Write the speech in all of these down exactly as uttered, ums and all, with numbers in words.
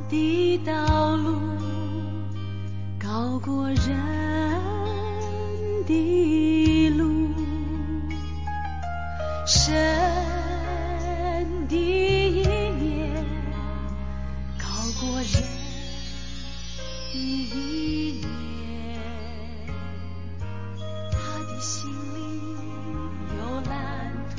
的道路高过人的路，神的意念高过人的意念，他的心里有蓝图，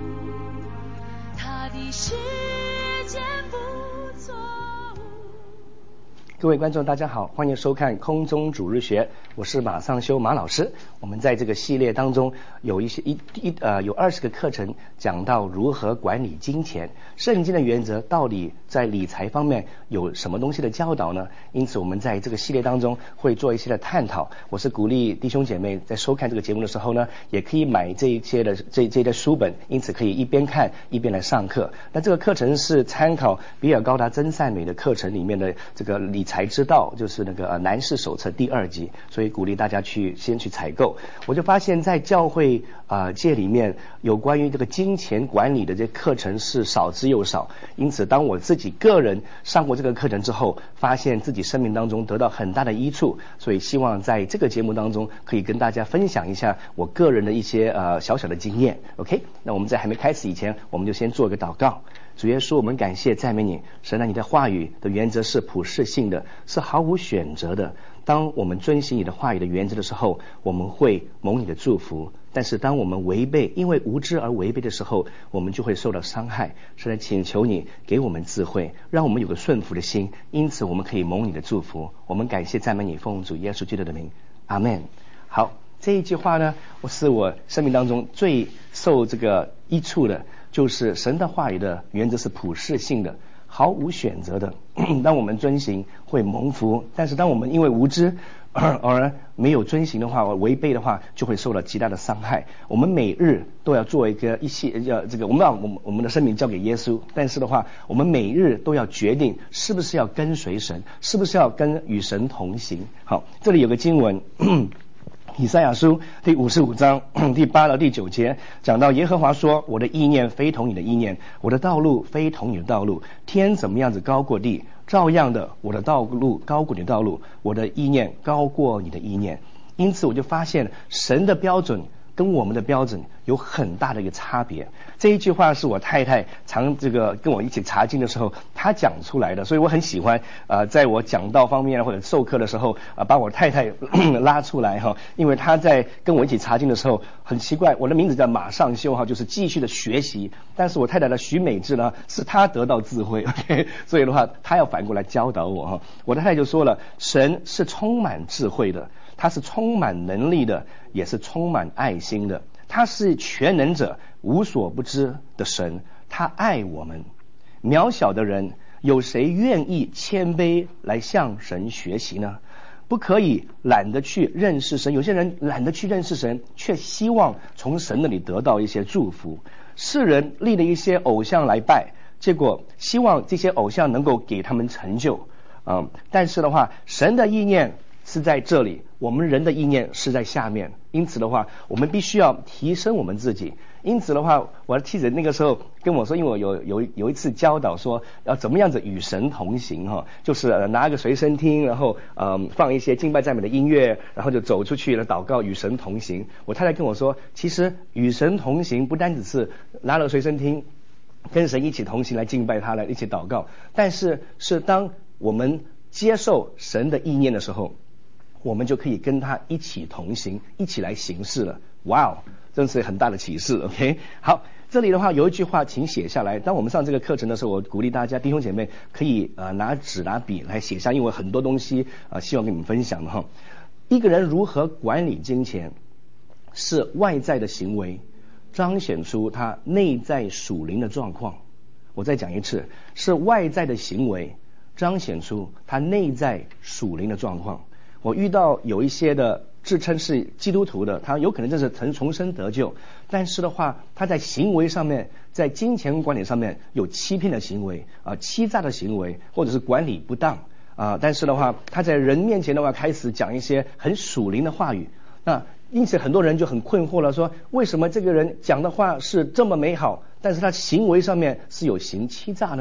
他的时间不错误。 各位观众大家好，欢迎收看空中主日学，我是马上修马老师。我们在这个系列当中有一些一一呃有二十个课程讲到如何管理金钱，圣经的原则到底在理财方面有什么东西的教导呢？因此我们在这个系列当中会做一些的探讨。我是鼓励弟兄姐妹在收看这个节目的时候呢，也可以买这一些的这这些的书本，因此可以一边看一边来上课。那这个课程是参考比尔高达真善美的课程里面的这个理财之道，就是那个呃男士手册第二集，所以鼓励大家去先去采购。我就发现在教会啊、呃、界里面有关于这个金钱管理的这课程是少之又少，因此当我自己个人上过这个课程之后，发现自己生命当中得到很大的益处，所以希望在这个节目当中可以跟大家分享一下我个人的一些呃小小的经验。 OK， 那我们在还没开始以前，我们就先做个祷告。主耶稣，我们感谢赞美你，神啊，你的话语的原则是普世性的，是毫无选择的。当我们遵行你的话语的原则的时候，我们会蒙你的祝福，但是当我们违背，因为无知而违背的时候，我们就会受到伤害。神啊，请求你给我们智慧，让我们有个顺服的心，因此我们可以蒙你的祝福。我们感谢赞美你，奉主耶稣基督的名，阿们。好，这一句话呢，我是我生命当中最受这个益处的，就是神的话语的原则是普世性的，毫无选择的。当我们遵行会蒙福，但是当我们因为无知而而没有遵行的话，违背的话，就会受到极大的伤害。我们每日都要做一个一些要这个，我们把我们我们的生命交给耶稣，但是的话，我们每日都要决定是不是要跟随神，是不是要跟与神同行。好，这里有个经文。以赛亚书第五十五章第八到第九节讲到，耶和华说，我的意念非同你的意念，我的道路非同你的道路，天怎么样子高过地，照样的我的道路高过你的道路，我的意念高过你的意念。因此我就发现神的标准跟我们的标准有很大的一个差别。这一句话是我太太常这个跟我一起查经的时候她讲出来的，所以我很喜欢呃在我讲道方面或者授课的时候啊、呃、把我太太拉出来哈，因为她在跟我一起查经的时候很奇怪，我的名字叫马上修哈，就是继续的学习，但是我太太的徐美智呢是她得到智慧 OK， 所以的话她要反过来教导我哈。我的太太就说了，神是充满智慧的，他是充满能力的，也是充满爱心的，他是全能者，无所不知的神，他爱我们。渺小的人，有谁愿意谦卑来向神学习呢？不可以懒得去认识神，有些人懒得去认识神，却希望从神那里得到一些祝福。世人立了一些偶像来拜，结果希望这些偶像能够给他们成就。嗯，但是的话，神的意念是在这里，我们人的意念是在下面，因此的话我们必须要提升我们自己。因此的话，我的妻子那个时候跟我说，因为我有有有一次教导说要怎么样子与神同行哈，就是呃拿个随身听，然后呃放一些敬拜赞美的音乐，然后就走出去了祷告，与神同行。我太太跟我说，其实与神同行不单只是拿了随身听跟神一起同行来敬拜他，来一起祷告，但是是当我们接受神的意念的时候，我们就可以跟他一起同行，一起来行事了。哇哦，真是很大的启示 OK。 好，这里的话有一句话请写下来，当我们上这个课程的时候，我鼓励大家弟兄姐妹可以呃拿纸拿笔来写下，因为很多东西呃希望跟你们分享的哈。一个人如何管理金钱，是外在的行为彰显出他内在属灵的状况。我再讲一次，是外在的行为彰显出他内在属灵的状况。我遇到有一些的自称是基督徒的，他有可能就是曾重生得救，但是的话他在行为上面，在金钱管理上面有欺骗的行为啊、呃，欺诈的行为，或者是管理不当啊、呃，但是的话他在人面前的话开始讲一些很属灵的话语，那因此很多人就很困惑了，说为什么这个人讲的话是这么美好，但是他行为上面是有行欺诈的呢？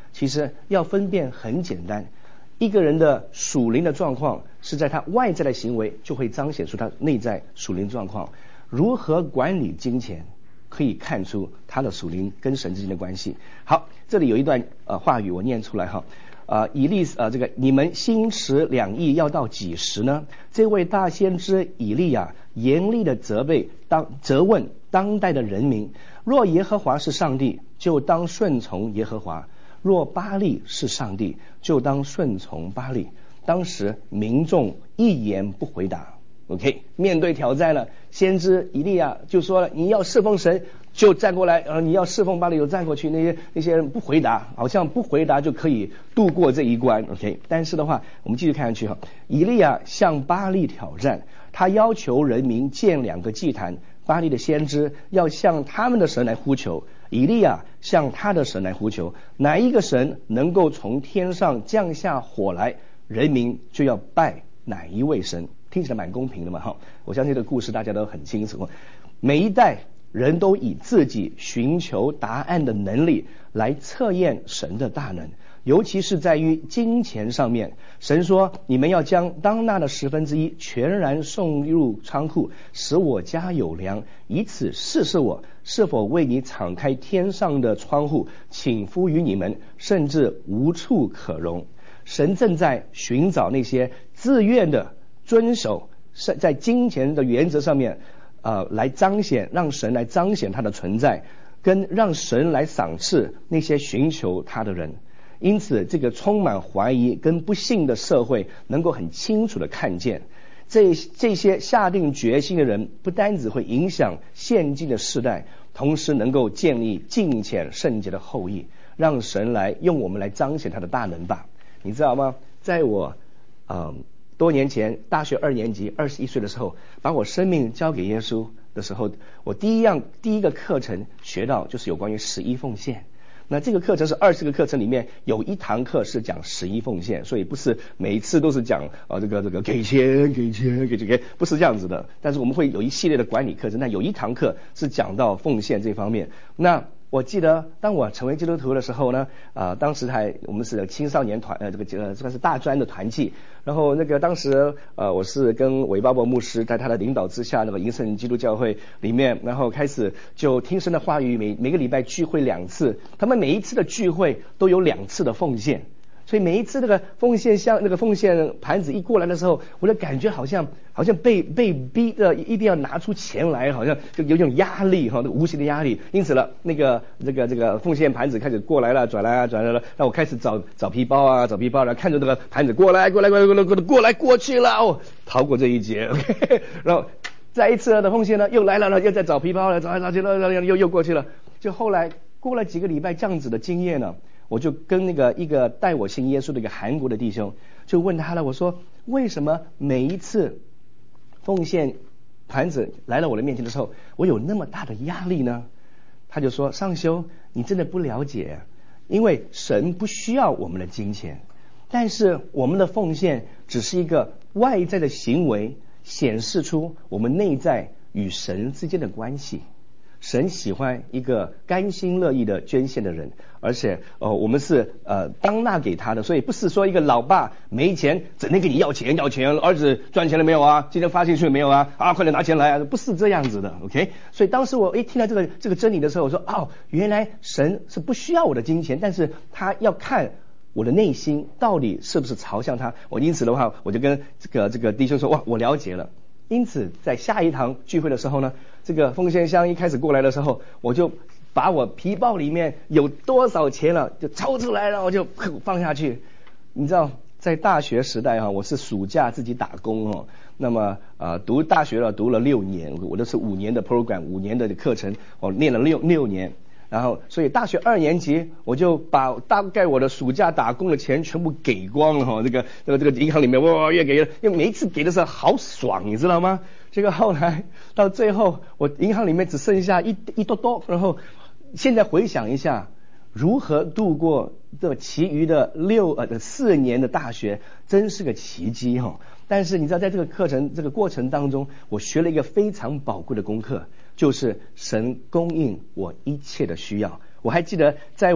其实要分辨很简单，一个人的属灵的状况是在他外在的行为就会彰显出他内在属灵状况。如何管理金钱，可以看出他的属灵跟神之间的关系。好，这里有一段呃话语我念出来哈。呃，以利呃这个你们心持两意要到几时呢？这位大先知以利亚严厉的责备当责问当代的人民：若耶和华是上帝，就当顺从耶和华；若巴力是上帝，就当顺从巴力。当时民众一言不回答。OK， 面对挑战了，先知以利亚就说了：你要侍奉神，就站过来；呃，你要侍奉巴力，就站过去。那些那些人不回答，好像不回答就可以度过这一关。OK， 但是的话，我们继续看下去哈。以利亚向巴力挑战，他要求人民建两个祭坛。巴力的先知要向他们的神来呼求，以利亚向他的神来呼求。哪一个神能够从天上降下火来，人民就要拜哪一位神。听起来蛮公平的嘛哈，我相信这个故事大家都很清楚。每一代人都以自己寻求答案的能力来测验神的大能，尤其是在于金钱上面。神说：你们要将当纳的十分之一全然送入仓库，使我家有粮，以此试试我是否为你敞开天上的窗户，倾覆于你们，甚至无处可容。神正在寻找那些自愿的遵守在金钱的原则上面呃，来彰显，让神来彰显他的存在，跟让神来赏赐那些寻求他的人。因此这个充满怀疑跟不幸的社会能够很清楚的看见，这这些下定决心的人不单只会影响现今的世代，同时能够建立敬虔圣洁的后裔，让神来用我们来彰显他的大能吧。你知道吗？在我呃多年前大学二年级二十一岁的时候，把我生命交给耶稣的时候，我第一样第一个课程学到就是有关于十一奉献。那这个课程是二十个课程里面有一堂课是讲十一奉献，所以不是每一次都是讲呃这个这个给钱给钱给钱，不是这样子的。但是我们会有一系列的管理课程，那有一堂课是讲到奉献这方面。那我记得当我成为基督徒的时候呢，啊、呃，当时还我们是青少年团，呃，这个呃算是大专的团契。然后那个当时呃我是跟韦巴伯牧师在他的领导之下，那个迎圣基督教会里面，然后开始就听神的话语，每每个礼拜聚会两次，他们每一次的聚会都有两次的奉献。所以每一次那个奉献像那个奉献盘子一过来的时候，我的感觉好像好像被被逼的一定要拿出钱来，好像就有种压力哈，那个无形的压力。因此了，那个这个这个奉献盘子开始过来了，转来啊转来了，让我开始找找皮包啊找皮包，然后看着这个盘子过来过来过来过来过来过来过去了，哦，逃过这一劫。OK， 然后再一次的奉献呢又来了了，又在找皮包了，找来找去了，又又过去了。就后来过了几个礼拜这样子的经验呢，我就跟那个一个带我信耶稣的一个韩国的弟兄就问他了，我说为什么每一次奉献盘子来了我的面前的时候，我有那么大的压力呢？他就说，上修，你真的不了解，因为神不需要我们的金钱，但是我们的奉献只是一个外在的行为，显示出我们内在与神之间的关系。神喜欢一个甘心乐意的捐献的人，而且呃我们是呃当纳给他的，所以不是说一个老爸没钱整天给你要钱要钱，儿子赚钱了没有啊？今天发薪水没有啊？啊快点拿钱来啊！不是这样子的 ，OK？ 所以当时我一听到这个这个真理的时候，我说哦，原来神是不需要我的金钱，但是他要看我的内心到底是不是朝向他。我因此的话，我就跟这个这个弟兄说，哇，我了解了。因此在下一堂聚会的时候呢，这个奉献箱一开始过来的时候，我就把我皮包里面有多少钱了就抽出来，然后就放下去。你知道在大学时代哈，我是暑假自己打工哦，那么呃读大学了读了六年，我都是五年的 program 五年的课程，我念了六六年。然后所以大学二年级我就把大概我的暑假打工的钱全部给光了哈，这个这个这个银行里面哇越给，因为每一次给的时候好爽，你知道吗？这个后来到最后我银行里面只剩下一一多多，然后现在回想一下如何度过这其余的六呃四年的大学，真是个奇迹哈。但是你知道在这个课程这个过程当中，我学了一个非常宝贵的功课，就是神供应我一切的需要。我还记得在我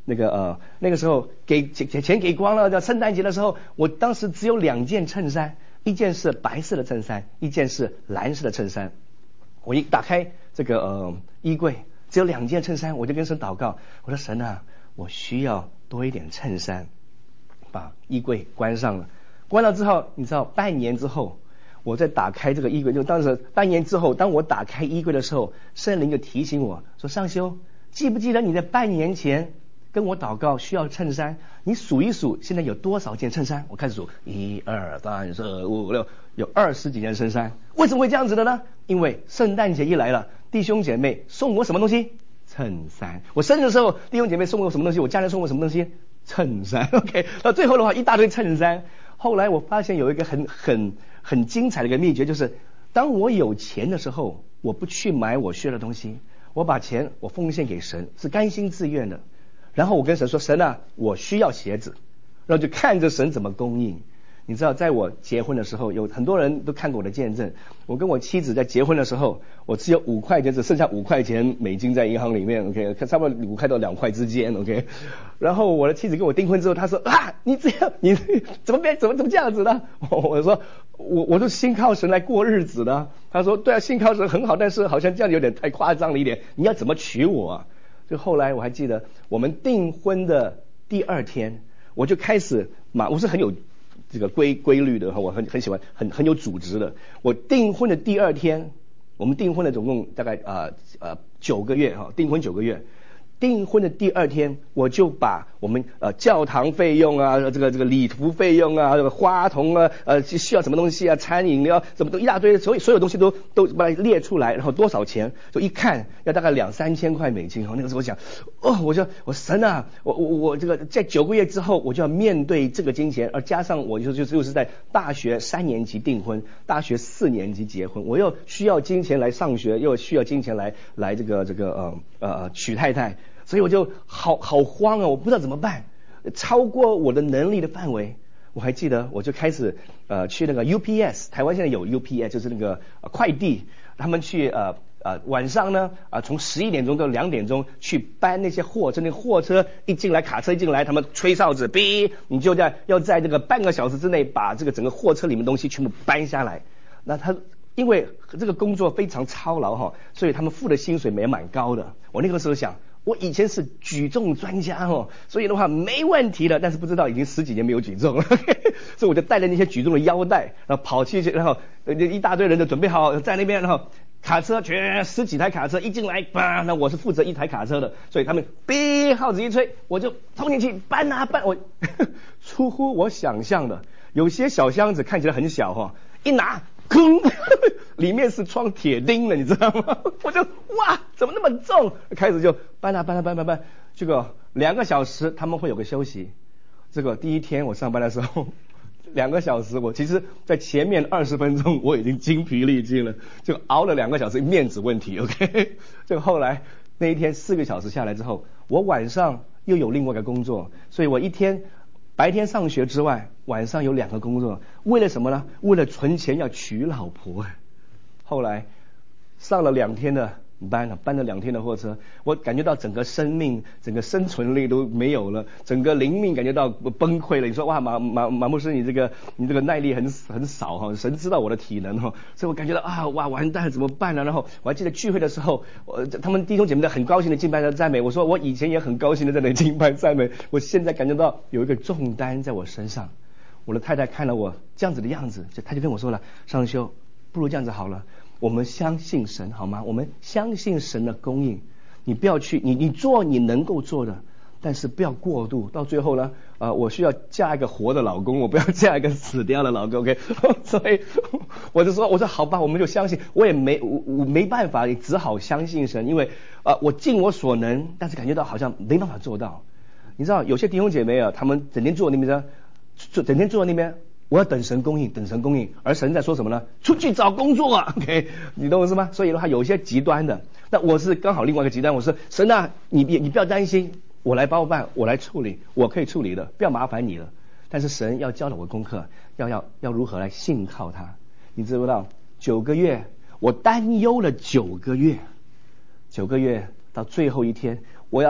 那个呃那个时候给钱钱给光了，在圣诞节的时候，我当时只有两件衬衫，一件是白色的衬衫，一件是蓝色的衬衫。我一打开这个呃衣柜，只有两件衬衫，我就跟神祷告，我说神啊，我需要多一点衬衫。把衣柜关上了，关了之后，你知道半年之后，我再打开这个衣柜，就当时半年之后，当我打开衣柜的时候，圣灵就提醒我说，尚修，记不记得你在半年前跟我祷告需要衬衫？你数一数，现在有多少件衬衫？我开始数，一二三四五六，有二十几件衬衫。为什么会这样子的呢？因为圣诞节一来了，弟兄姐妹送我什么东西？衬衫。我生日的时候，弟兄姐妹送我什么东西？我家人送我什么东西？衬衫。 OK， 到最后的话一大堆衬衫。后来我发现有一个很很很精彩的一个秘诀，就是当我有钱的时候，我不去买我需要的东西，我把钱我奉献给神，是甘心自愿的。然后我跟神说，神啊，我需要鞋子，然后就看着神怎么供应。你知道在我结婚的时候，有很多人都看过我的见证，我跟我妻子在结婚的时候，我只有五块钱，只剩下五块钱美金在银行里面 OK， 差不多五块到两块之间 OK。 然后我的妻子跟我订婚之后，她说啊，你这样你怎么变怎么怎么这样子呢？我说我我都信靠神来过日子的。她说对啊，信靠神很好，但是好像这样有点太夸张了一点，你要怎么娶我啊？就后来我还记得我们订婚的第二天，我就开始嘛，我是很有这个规规律的，我很很喜欢很很有组织的。我订婚的第二天，我们订婚的总共大概呃呃九个月哈，订婚九个月。订婚的第二天，我就把我们呃教堂费用啊，这个这个礼服费用啊，这个花童啊，呃需要什么东西啊，餐饮料什么都一大堆，所以所有东西都都把它列出来，然后多少钱，就一看要大概两三千块美金。那个时候我想，哦，我说我神啊，我我我这个在九个月之后，我就要面对这个金钱，而加上我就就就是在大学三年级订婚，大学四年级结婚，我又需要金钱来上学，又需要金钱来来这个这个呃呃娶太太。所以我就好好慌啊，我不知道怎么办，超过我的能力的范围。我还记得，我就开始呃去那个 U P S， 台湾现在有 U P S， 就是那个、呃、快递，他们去呃呃晚上呢啊、呃、从十一点钟到两点钟去搬那些货车，那个货车一进来，卡车一进来，他们吹哨子，哔，你就在要在这个半个小时之内把这个整个货车里面东西全部搬下来。那他因为这个工作非常操劳哈，所以他们付的薪水也蛮高的。我那个时候想，我以前是举重专家哦，所以的话没问题的，但是不知道已经十几年没有举重了，所以我就带着那些举重的腰带，然后跑去，然后一大堆人就准备好在那边，然后卡车全十几台卡车一进来，bah，那我是负责一台卡车的，所以他们哔号子一吹，我就冲进去搬啊搬，我出乎我想象的，有些小箱子看起来很小哈，一拿。空，里面是装铁钉的，你知道吗？我就哇，怎么那么重？开始就搬啊搬啊搬搬搬，这个两个小时他们会有个休息。这个第一天我上班的时候，两个小时，我其实在前面二十分钟我已经精疲力尽了，就熬了两个小时，面子问题 ，OK。这个后来那一天四个小时下来之后，我晚上又有另外一个工作，所以我一天。白天上学之外，晚上有两个工作，为了什么呢？为了存钱要娶老婆。后来上了两天的班了，搬了两天的货车，我感觉到整个生命、整个生存力都没有了，整个灵命感觉到崩溃了。你说哇，马马马牧师，你这个你这个耐力很很少哈，神知道我的体能哈，所以我感觉到啊，哇，完蛋了，怎么办呢？然后我还记得聚会的时候，我他们弟兄姐妹很高兴的敬拜和赞美，我说我以前也很高兴的在那敬拜赞美，我现在感觉到有一个重担在我身上。我的太太看了我这样子的样子，就她就跟我说了，尚修，不如这样子好了。我们相信神好吗？我们相信神的供应，你不要去，你你做你能够做的，但是不要过度。到最后呢，呃，我需要嫁一个活的老公，我不要嫁一个死掉的老公 ，OK？ 所以我就说，我说好吧，我们就相信。我也没我我没办法，也只好相信神，因为呃，我尽我所能，但是感觉到好像没办法做到。你知道，有些弟兄姐妹啊，他们整天坐那边，坐整天坐在那边。我要等神供应，等神供应，而神在说什么呢？出去找工作啊 ，OK， 你懂我意思吗？所以的话，有一些极端的，那我是刚好另外一个极端，我说神啊，你你不要担心，我来包办，我来处理，我可以处理的，不要麻烦你了。但是神要教导我功课，要要要如何来信靠他，你知不知道？九个月，我担忧了九个月，九个月到最后一天，我要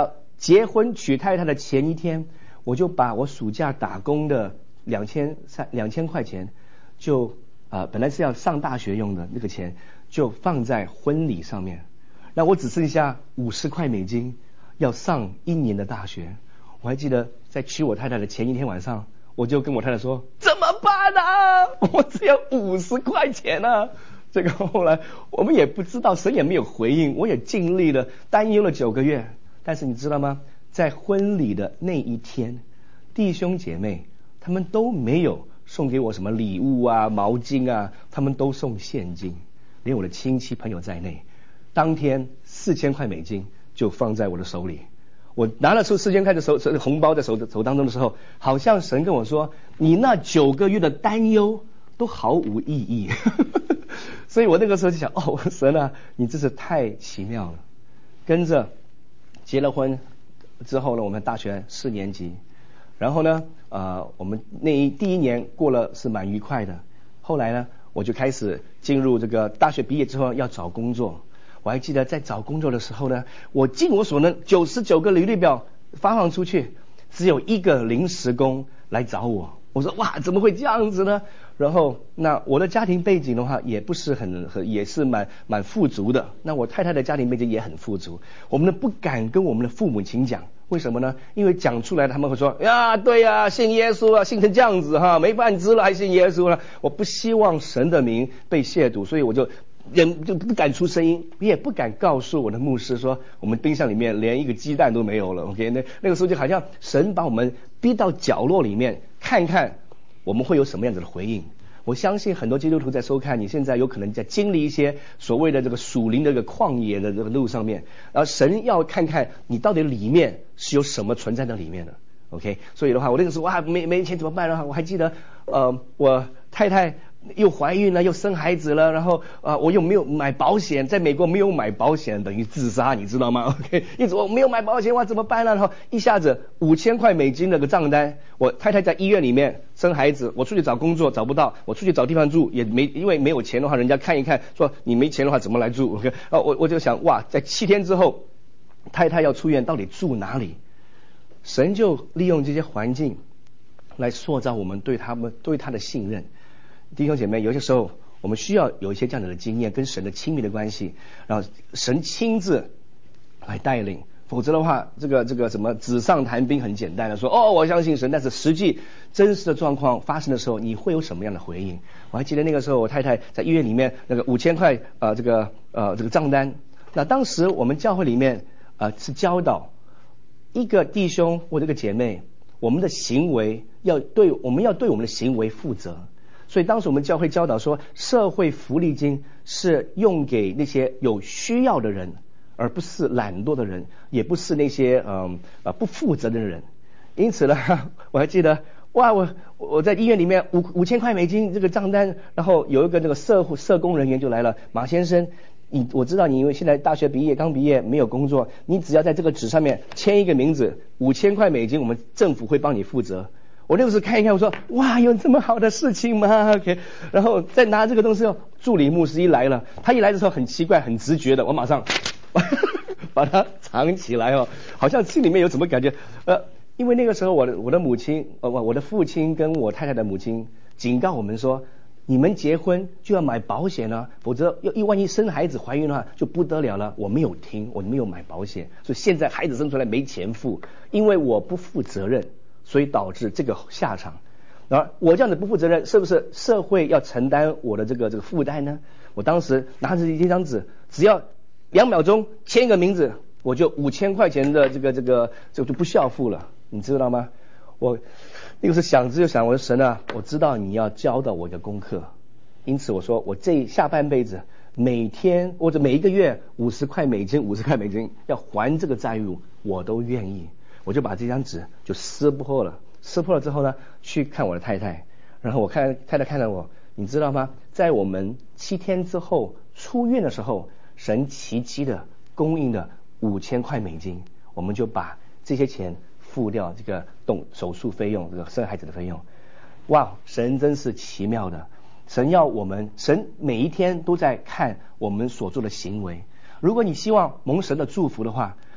结婚娶太太的前一天，我就把我暑假打工的两千三两千块钱，就呃本来是要上大学用的那个钱，就放在婚礼上面。那我只剩下五十块美金，要上一年的大学。我还记得在娶我太太的前一天晚上，我就跟我太太说：怎么办啊？我只有五十块钱啊！这个后来我们也不知道，神也没有回应，我也尽力了，担忧了九个月。但是你知道吗？在婚礼的那一天，弟兄姐妹他们都没有送给我什么礼物啊、毛巾啊，他们都送现金，连我的亲戚朋友在内。当天四千块美金就放在我的手里。我拿了出四千块的手红包在手手当中的时候，好像神跟我说：你那九个月的担忧都毫无意义。所以我那个时候就想，哦，神啊，你真是太奇妙了。跟着结了婚之后呢，我们大学四年级，然后呢，呃，我们那一第一年过了是蛮愉快的。后来呢，我就开始进入这个大学毕业之后要找工作。我还记得在找工作的时候呢，我尽我所能，九十九个履历表发放出去，只有一个临时工来找我。我说哇，怎么会这样子呢？然后那我的家庭背景的话，也不是很很也是蛮蛮富足的。那我太太的家庭背景也很富足，我们呢不敢跟我们的父母亲讲。为什么呢？因为讲出来他们会说呀，对呀，信耶稣啊，信成这样子哈，没饭吃了还信耶稣了。我不希望神的名被亵渎，所以我就人就不敢出声音，也不敢告诉我的牧师说我们冰箱里面连一个鸡蛋都没有了。OK， 那那个时候就好像神把我们逼到角落里面，看看我们会有什么样子的回应。我相信很多基督徒在收看，你现在有可能在经历一些所谓的这个属灵的这个旷野的这个路上面，然后神要看看你到底里面是有什么存在在里面的。OK， 所以的话，我那个时候哇没没钱怎么办呢？我还记得呃我太太又怀孕了，又生孩子了，然后呃我又没有买保险，在美国没有买保险等于自杀，你知道吗 ？OK， 一直我没有买保险，哇怎么办呢？然后一下子五千块美金的个账单，我太太在医院里面生孩子，我出去找工作找不到，我出去找地方住也没，因为没有钱的话，人家看一看说你没钱的话怎么来住 ？OK， 啊我我就想哇，在七天之后，太太要出院，到底住哪里？神就利用这些环境来塑造我们对他们对他的信任。弟兄姐妹，有些时候我们需要有一些这样的经验，跟神的亲密的关系，然后神亲自来带领。否则的话，这个这个什么纸上谈兵很简单的说哦我相信神，但是实际真实的状况发生的时候，你会有什么样的回应？我还记得那个时候我太太在医院里面那个五千块呃这个呃这个账单，那当时我们教会里面呃是教导一个弟兄或者一个姐妹，我们的行为要对我们要对我们的行为负责。所以当时我们教会教导说，社会福利金是用给那些有需要的人，而不是懒惰的人，也不是那些嗯呃不负责的人。因此呢，我还记得哇，我我在医院里面五五千块美金这个账单，然后有一个那个社社工人员就来了，马先生，你我知道你因为现在大学毕业刚毕业没有工作，你只要在这个纸上面签一个名字，五千块美金，我们政府会帮你负责。我那个时候看一看，我说哇，有这么好的事情吗 ？OK， 然后再拿这个东西，助理牧师一来了，他一来的时候很奇怪，很直觉的，我马上把它藏起来哦，好像心里面有什么感觉。呃，因为那个时候我的我的母亲，呃，我的父亲跟我太太的母亲警告我们说，你们结婚就要买保险啊，否则要一万一生孩子怀孕的话就不得了了。我没有听，我没有买保险，所以现在孩子生出来没钱付，因为我不负责任。所以导致这个下场，而我这样子不负责任，是不是社会要承担我的这个这个负担呢？我当时拿着一张纸，只要两秒钟签一个名字，我就五千块钱的这个这个这个就不需要付了，你知道吗？我那个时候想着就想，我说神啊，我知道你要教导我一个功课，因此我说我这下半辈子每天或者每一个月五十块美金，五十块美金要还这个债务，我都愿意。我就把这张纸就撕破了，撕破了之后呢，去看我的太太，然后我看太太看了我，你知道吗？在我们七天之后出院的时候，神奇迹的供应了五千块美金，我们就把这些钱付掉这个动手术费用，这个生孩子的费用。哇，神真是奇妙的，神要我们，神每一天都在看我们所做的行为。如果你希望蒙神的祝福的话，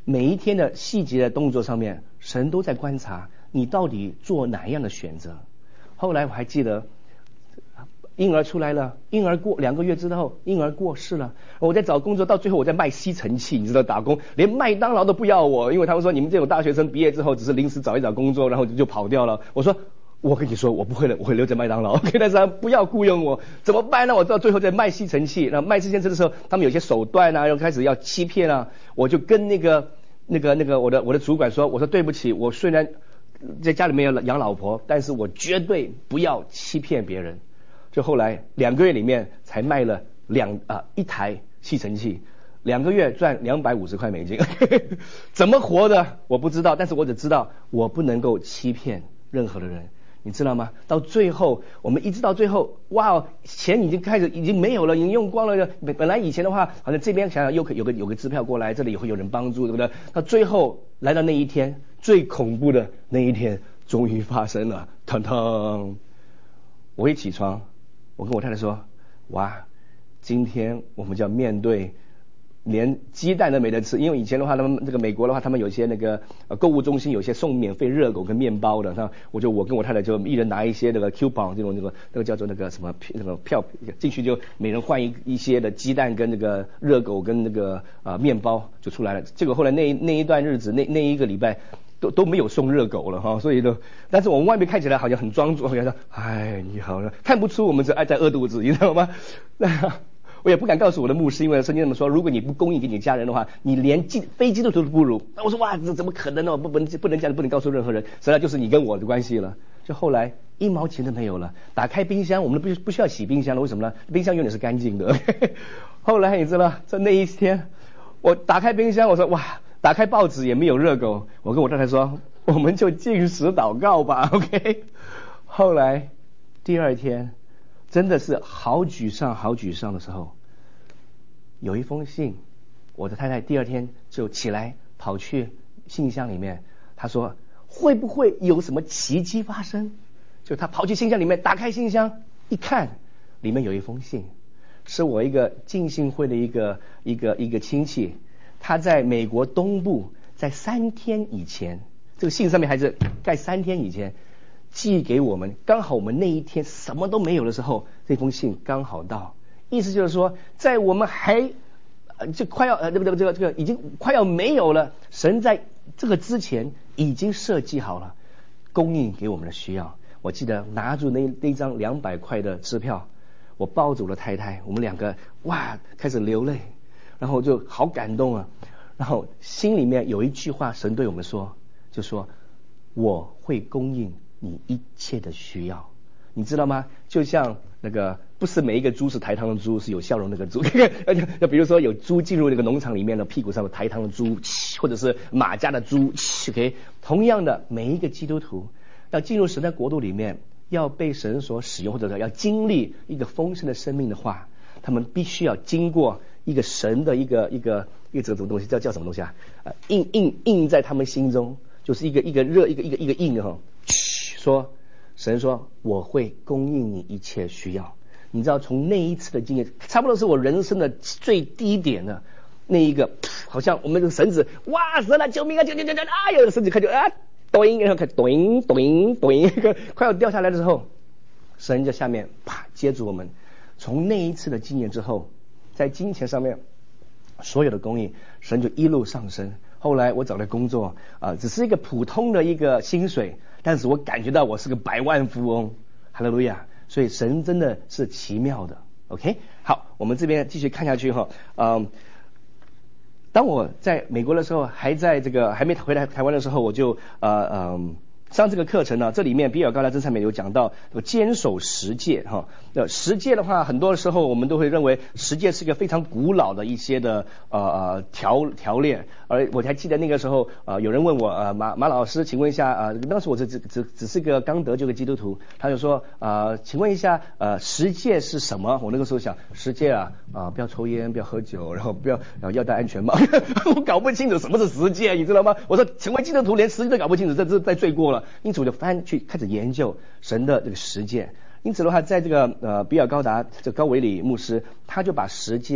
每一天的细节的动作上面，神都在观察你到底做哪样的选择。后来我还记得婴儿出来了，婴儿过两个月之后，婴儿过世了。我在找工作，到最后我在卖吸尘器，你知道打工，连麦当劳都不要我，因为他们说你们这种大学生毕业之后只是临时找一找工作，然后就跑掉了。我说我跟你说我不会了，我会留在麦当劳。OK， 但是他不要雇佣我，怎么办呢？我到最后在卖吸尘器，那卖吸尘器的时候，他们有些手段啊，又开始要欺骗啊，我就跟那个那个那个我的我的主管说，我说对不起，我虽然在家里面要养老婆，但是我绝对不要欺骗别人。就后来两个月里面才卖了两啊、呃、一台吸尘器，两个月赚两百五十块美金，怎么活的我不知道，但是我只知道我不能够欺骗任何的人，你知道吗？到最后我们一直到最后，哇，钱已经开始已经没有了，已经用光了。本来以前的话，好像这边想想又可有个有个支票过来，这里也会有人帮助，对不对？到最后来到那一天，最恐怖的那一天终于发生了，腾腾！我一起床。我跟我太太说，哇，今天我们就要面对连鸡蛋都没得吃，因为以前的话，他们这个美国的话，他们有些那个呃购物中心有些送免费热狗跟面包的，那我就我跟我太太就一人拿一些那个 coupon 这种那个那个叫做那个什么那个票进去，就每人换一一些的鸡蛋跟那个热狗跟那个啊、呃、面包就出来了。结果后来那那一段日子那那一个礼拜。都都没有送热狗了哈，所以呢，但是我们外面看起来好像很庄重，好像说，哎，你好了，看不出我们是爱在饿肚子，你知道吗？那我也不敢告诉我的牧师，因为圣经这么说，如果你不供应给你家人的话，你连基非基督徒都不如。那我说哇，这怎么可能呢？不不能不能这样，不能告诉任何人，实在就是你跟我的关系了。就后来一毛钱都没有了，打开冰箱，我们都不不需要洗冰箱了，为什么呢？冰箱永远是干净的。后来你知道，在那一天，我打开冰箱，我说哇。打开报纸也没有热狗，我跟我太太说，我们就禁食祷告吧 ，OK。后来第二天真的是好沮丧好沮丧的时候，有一封信，我的太太第二天就起来跑去信箱里面，她说会不会有什么奇迹发生？就她跑去信箱里面，打开信箱一看，里面有一封信，是我一个浸信会的一个一个一个亲戚。他在美国东部，在三天以前，这个信上面还是盖三天以前寄给我们，刚好我们那一天什么都没有的时候，这封信刚好到。意思就是说，在我们还呃就快要呃这个这个这个这个已经快要没有了，神在这个之前已经设计好了供应给我们的需要。我记得拿住那那张两百块的支票，我抱着我的太太，我们两个哇开始流泪。然后就好感动啊，然后心里面有一句话，神对我们说，就说我会供应你一切的需要，你知道吗？就像那个不是每一个猪是台糖的猪，是有笑容那个猪，就比如说有猪进入那个农场里面的屁股上有台糖的猪，或者是马家的猪 ，OK， 同样的每一个基督徒要进入神的国度里面，要被神所使用，或者说要经历一个丰盛的生命的话，他们必须要经过一个神的一个一个一个这种东西叫叫什么东西啊？呃，印印印在他们心中，就是一个一个热一个一个一个印哈。说神说我会供应你一切需要。你知道从那一次的经验，差不多是我人生的最低点的那一个，好像我们这个绳子，哇，神啊，救命啊，救救救救！哎呦，绳子开始啊，抖音，然后开抖音抖音抖音，快要掉下来的时候，神在下面啪接住我们。从那一次的经验之后。在金钱上面所有的供应，神就一路上升。后来我找的工作啊、呃，只是一个普通的一个薪水，但是我感觉到我是个百万富翁，哈利路亚！所以神真的是奇妙的。OK， 好，我们这边继续看下去哈。嗯，当我在美国的时候，还在这个还没回来台湾的时候，我就呃嗯。上这个课程呢，这里面比尔高达真上面有讲到坚守十诫哈。那十诫的话，很多时候我们都会认为十诫是一个非常古老的一些的呃呃条条例。而我还记得那个时候呃有人问我呃马马老师，请问一下呃当时我只只只只是个刚得救的基督徒，他就说呃请问一下呃十诫是什么？我那个时候想十诫啊啊、呃、不要抽烟，不要喝酒，然后不要然后要戴安全帽，我搞不清楚什么是十诫，你知道吗？我说成为基督徒连十诫都搞不清楚，这这在罪过了。因此我就翻去开始研究神的这个十诫。因此的话，在这个呃比尔高达这高维里牧师，他就把十诫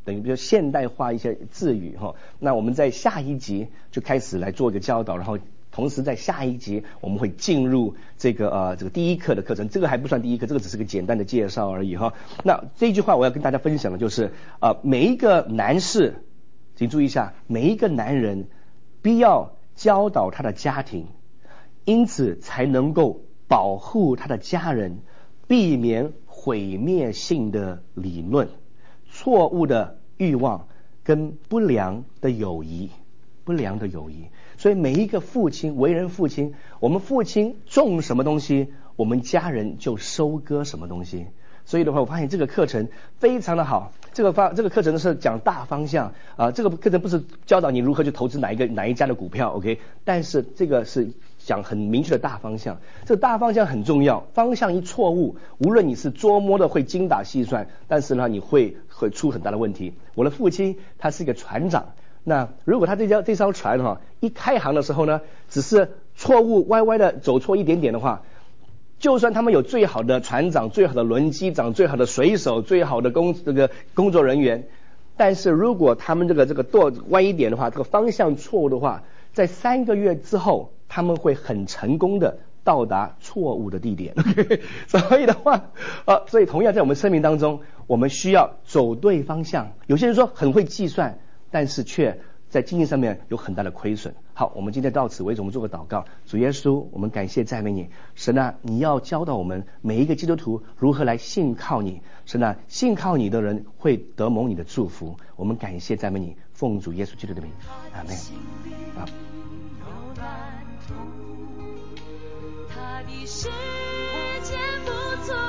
等于比如现代化一些字语哈。那我们在下一集就开始来做一个教导，然后同时在下一集我们会进入这个呃这个第一课的课程，这个还不算第一课，这个只是个简单的介绍而已哈。那这句话我要跟大家分享的就是呃每一个男士，请注意一下，每一个男人必要教导他的家庭，因此才能够保护他的家人，避免毁灭性的理论、错误的欲望跟不良的友谊。不良的友谊。所以每一个父亲，为人父亲，我们父亲种什么东西，我们家人就收割什么东西。所以的话，我发现这个课程非常的好。这个方这个课程是讲大方向啊、呃，这个课程不是教导你如何去投资哪一个哪一家的股票 ，OK？ 但是这个是讲很明确的大方向。这个大方向很重要，方向一错误，无论你是捉摸的会精打细算，但是呢，你会会出很大的问题。我的父亲他是一个船长。那如果他这条这艘船哈一开航的时候呢，只是错误歪歪的走错一点点的话，就算他们有最好的船长、最好的轮机长、最好的水手、最好的工这个工作人员，但是如果他们这个这个舵歪一点的话，这个方向错误的话，在三个月之后他们会很成功的到达错误的地点。所以的话，呃，所以同样在我们生命当中，我们需要走对方向。有些人说很会计算，但是却在经济上面有很大的亏损。好，我们今天到此为止，我们做个祷告。主耶稣，我们感谢赞美你。神啊，你要教导我们每一个基督徒如何来信靠你。神啊，信靠你的人会得蒙你的祝福。我们感谢赞美你，奉主耶稣基督的名，阿们。啊。 他的世界不错。